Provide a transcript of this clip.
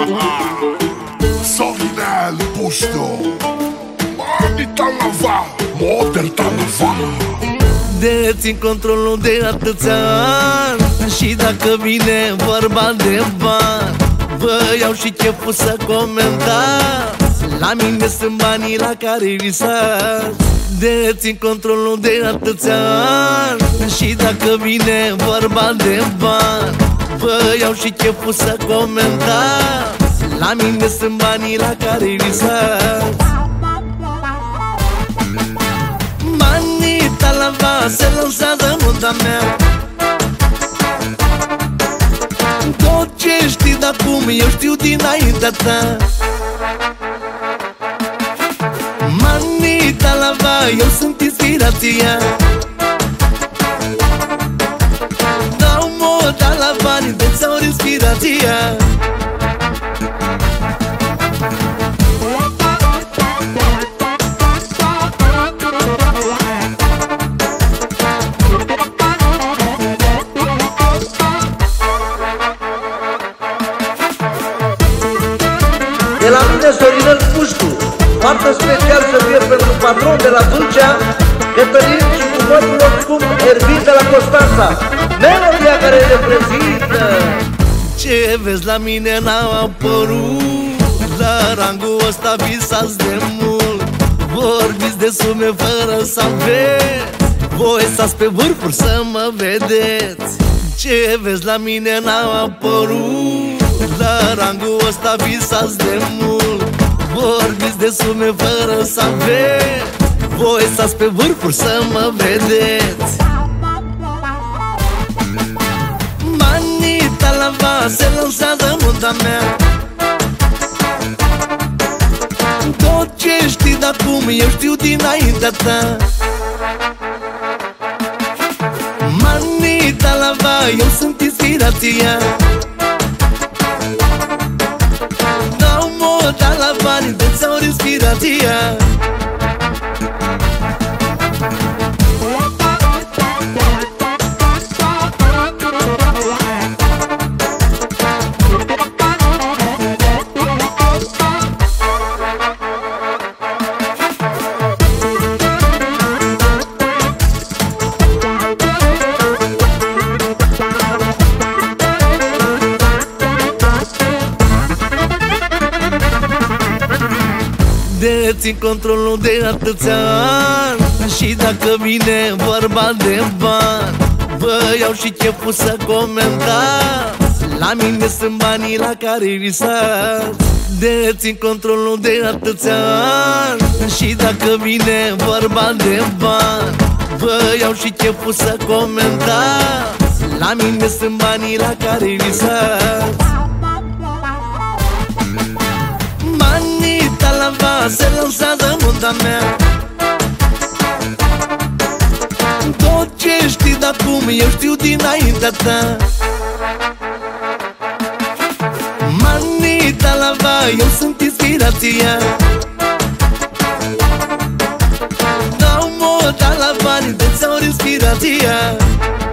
Sorinel Puștiu, Mani Talava, Moder Talava. Dețin controlul de atâția ani și dacă vine vorba de bani, vă iau și cheful să comentați. La mine sunt banii la care visați. Dețin controlul de atâția ani și dacă vine vorba de bani, vă iau și cheful să comentați. La mine sunt banii la care visați. Mani Talava, se lansează nota mea. Tot ce știi de acum eu știu dinaintea ta. Mani Talava, eu sunt inspirația. Dau moda la bani, de-ți aur inspirația. De la mine Sorinel Puștiu, faptă special să fie pentru patron de la Vâlcea, Cătălin și cu mărul oricum Ervin de la Constanța, melodia care reprezintă. Ce vezi la mine n-a apărut, la rangul ăsta visați de mult. Vorbiți de sume fără să aveți, voi stați pe vârfuri să mă vedeți. Ce vezi la mine n-a apărut, la rangul ăsta visați de mult. Vorbiți de sume fără să aveți, voi stați pe vârfuri să mă vedeți. Mani Talava, se lansează nota mea. Tot ce știi de acum eu știu dinaintea ta. Mani Talava, eu sunt inspirația. Dau moda la bani, de-ți aur inspirația. Dețin controlul de atâția ani și dacă vine vorba de bani, vă iau și cheful să comentați. La mine sunt banii la care visați. Dețin controlul de atâția ani și dacă vine vorba de bani, vă iau și cheful să comentați. La mine sunt banii la care visați. Mani Talava, se lansează nota mea. Tot ce știi de acum eu știu dinaintea ta. Mani Talava, eu sunt inspirația. Dau moda la bani, de-ți aur inspirația.